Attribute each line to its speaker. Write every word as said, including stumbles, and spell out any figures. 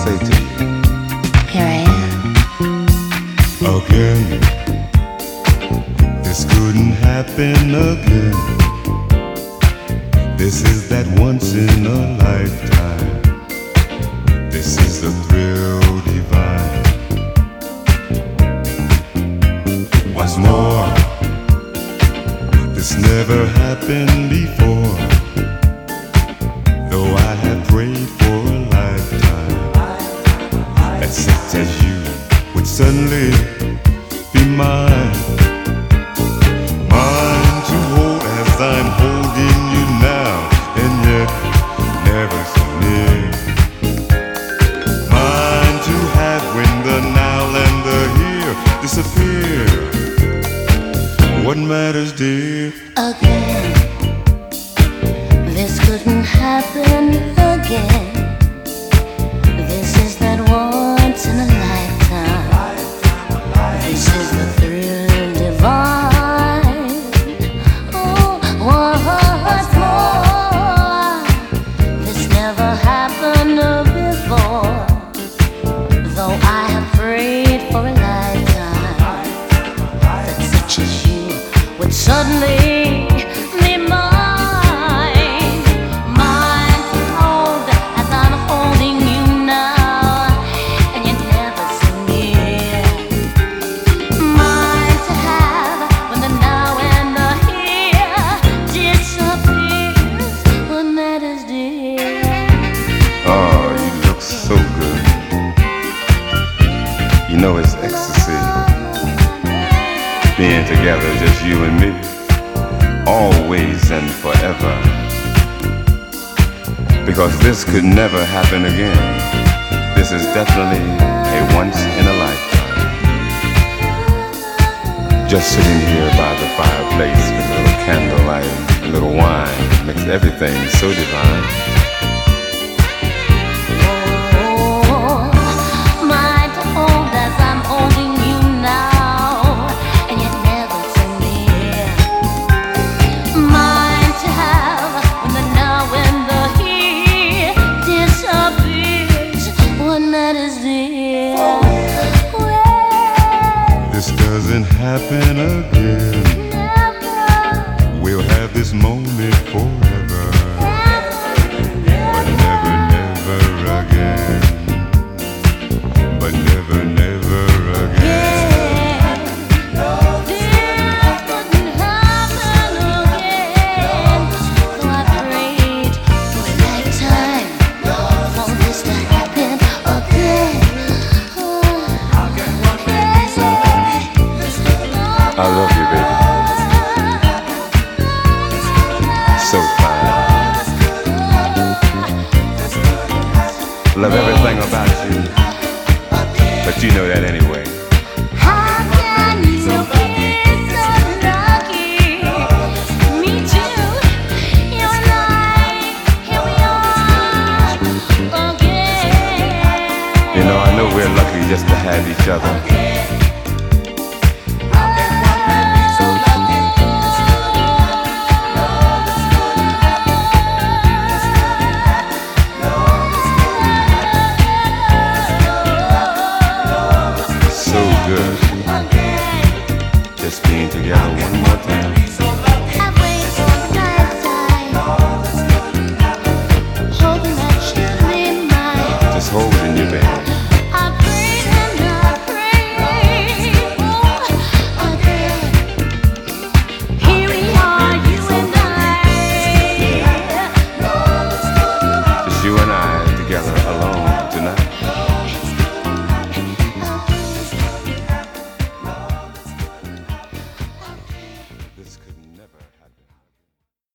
Speaker 1: say to you,
Speaker 2: here I am.
Speaker 3: Again, this couldn't happen again. This is that once in a lifetime. This is the thrill divine. What's more, this never happened before. Though I have prayed for a lifetime that such as you would suddenly be mine. Mine to hold as I'm holding you now, and yet never so near. Mine to have when the now and the here disappear. What matters, dear?
Speaker 2: Again, this couldn't happen again. This is that once in a lifetime. This is the thrill divine. Oh, what's more, this never happened before. Though I have prayed for a lifetime that such as you would suddenly be mine. Mine to hold as I'm holding you now, and you're never so near. Mine to have when the now and the here disappears. What matters, dear?
Speaker 1: oh, you look so good. You know it's ecstasy, being together, just you and me, always and forever. Because this could never happen again. This is definitely a once in a lifetime. Just sitting here by the fireplace with a little candlelight, a little wine, makes everything so divine.
Speaker 2: Oh, mine to hold as I'm holding you now, and you're never so near. Mine to have when the now and the here disappears. What matters, dear? Well,
Speaker 3: This doesn't happen again.
Speaker 2: never,
Speaker 3: We'll have this moment forever, but never, never again. But never, never again.
Speaker 2: this couldn't happen again. So I prayed for a lifetime for this to happen again.
Speaker 1: I love you, baby. So fine. Love everything about you, but you know that anyway.
Speaker 2: How can you be so lucky? Me too. You and I, here we are again.
Speaker 1: You know, I know we're lucky just to have each other.